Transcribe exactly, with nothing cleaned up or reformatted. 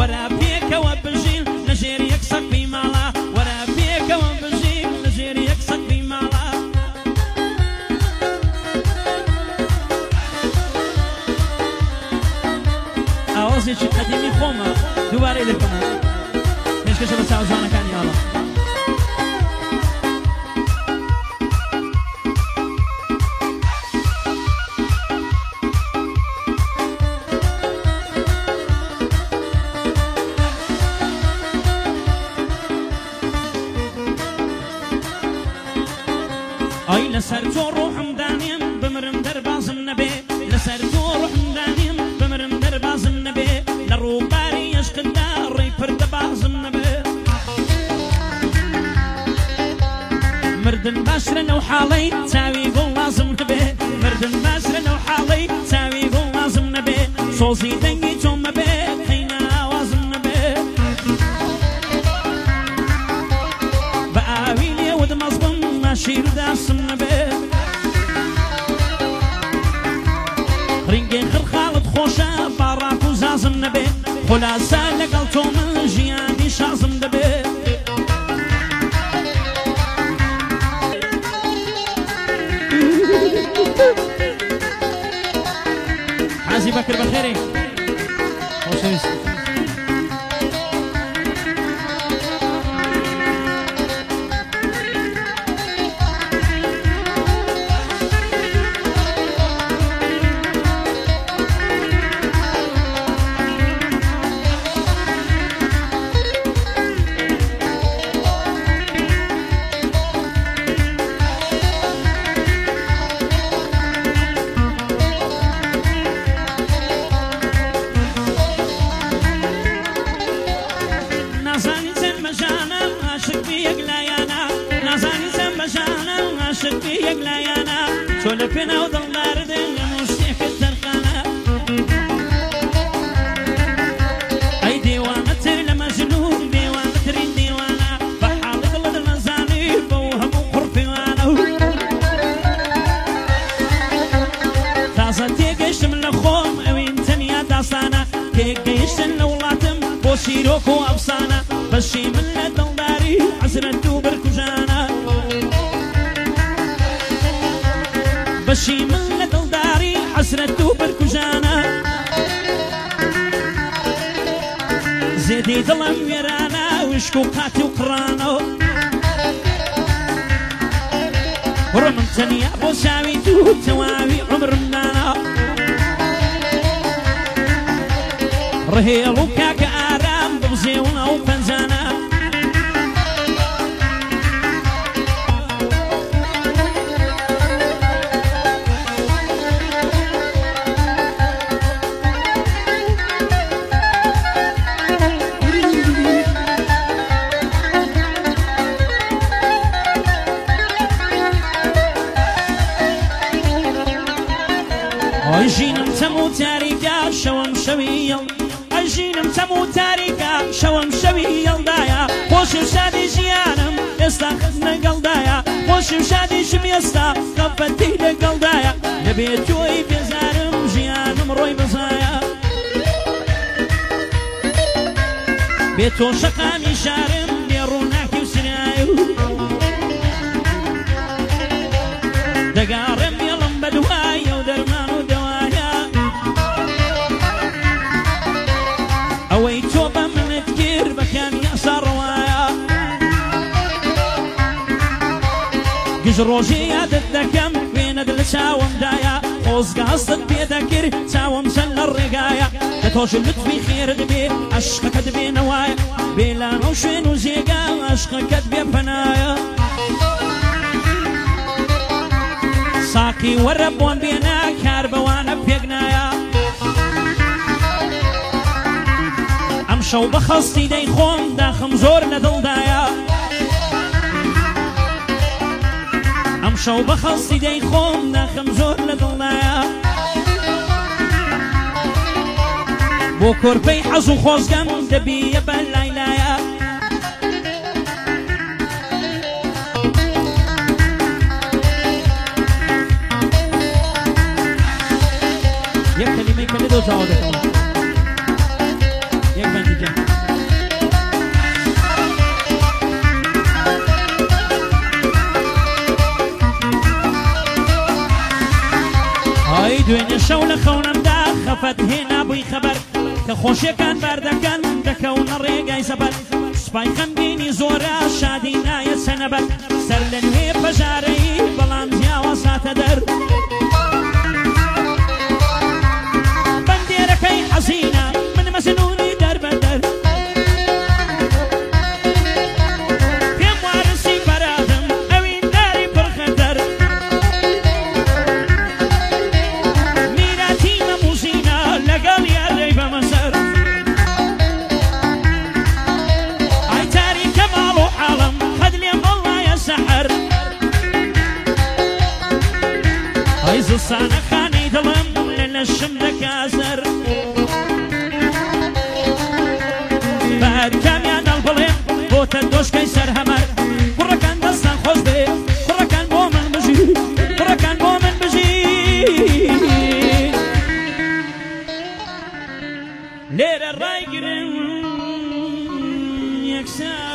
وەرە پێکەوە بژین لە ژێر یەک سەقفی ماڵە وەرە پێکەوە بژین لە ژێر یەک سەقفی ماڵە ئاوازێکی قەدیمی خۆمە دووبارەی دەکەمە پێشکەشە بە چاوجوانەکانی ئاڵە ئای لەسەر تۆ ڕۆحم دانیم بمرم دەربازم نەبێ لەسەر تۆ ڕۆحم دانیم بمرم دەربازم نەبێ لە ڕووباری عشقتدا ڕێی پردەبازم نەبێ مردن باشرە لەو حاڵەی چاوی گوڵ لازم نەبێ مردن باشرە لەو حاڵەی چاوی گوڵ لازم نەبێ سۆزی دەنگی تۆ مەبێ قەینە ئاوازم نەبێ بە ئاوی لێوت مەزبم ماشیر داسم نەبێ ڕینگەی خڕخاڵت خۆشە باڕاک و زازم نەبێ خولاسە لەگەڵ تۆ من ژیانی شازم دەبێ حازی بەکر بەخێرێ خۆشەویست چۆ لە پێناو دڵداردن هەموو شتێکت دەرخانە ئەی دێوانەتر لە مەجنون دێوانەترین دێوانە بە حاڵی دڵت نەزانی بەو هەموو قوڕپیوانە تازە تێگەیشتم لە خۆم ئەوین تەنیا داستانە تێگەیشتن لە وڵاتم بۆ شیرۆک و ئەفسانە بەشی من لە دڵداری حەسرەت و بەرکوژانە بەشی من لە دڵداری حەسرەت و بەرکوژانە زێدەی دڵم وێرانە وشک و قاتی و قڕانە ڕۆ من تەنیا بۆ چاوی دوو تەواوی عومرم دانا ڕهێڵ و کاکە ئارام ببزێونە و پەنجانە ئەژینم تەم و تاریکە شەوم شەوی یەڵ ئەژینم تەم و تاریکە شەوم شەوی یەڵدایە خۆشی و شادی ژیانم ئێستا لەگەڵدایە خۆشی و شادیشم ئێستا قەفەتی لەگەڵدایە لەبێت تۆی بێزارم ژیانم ڕۆی بەزایە بێت تۆ شەقامی شارم بێ ڕووناکی و سرایە دەگاڕێم بێڵم بەدوایە و دەرمان و دەوایە ئەوەی تۆ بە منت کرد بەکانی ئەسا ڕەوایە گژ ڕۆژێ یادت دەکەم وێنەت لە چاوەمدایە خۆزگاستت پێ دەکرد چاوەم چەند لە ڕێگایە کە تۆش لوتفی خێرت بێ عەشقەکەت بێنەوایە بێلان و شوێن و جێگا عەشقەکەت بێ پەنایە ساقی وەرە بۆن بێنە کار بەوانە پێک نایە ئەم شەو بەخەستی دەی خۆم داخم زۆر لە دڵدایە ئەم شەو بەخەستی دەی خۆم داخم زۆر لە دڵدایە بۆ کۆرپەی حەز و خۆزگەم دەبیە بە لایلایە یک کلمه کلی دو تا آده یک بندی جمع ئافەت هێنا بووی خەبەر کە خۆشیەکان باردەکەن دەکەونە ڕێگای زەبەر سوپای خەمگینی زۆرە شادی نایە سەنەبەر سەر لە نوێ پەژارەی بەڵام جیاوە ساتە دەر بەندێرەکەی حەزینە من مەزنونی دەربەدەر پێم وارسی بەرادم ئەوین داری پڕخەتەر میراتی مەموزینە لەگەڵ یاردەی بەمەسەر ئای تاریکە ماڵ و حاڵم قەد لێم وەڵایە سەحەر ئای زستانە خانەی دڵم لە لەشم دەکاسەر بەهەر کامیان هەڵبڵێم بۆتە دۆشکەی سەر هەمەر کوڕەکان دەستان خۆش بێ کوڕەکان بۆ من بژی کوڕەکان بۆ من بژی لێرە ڕایگرن یەکسان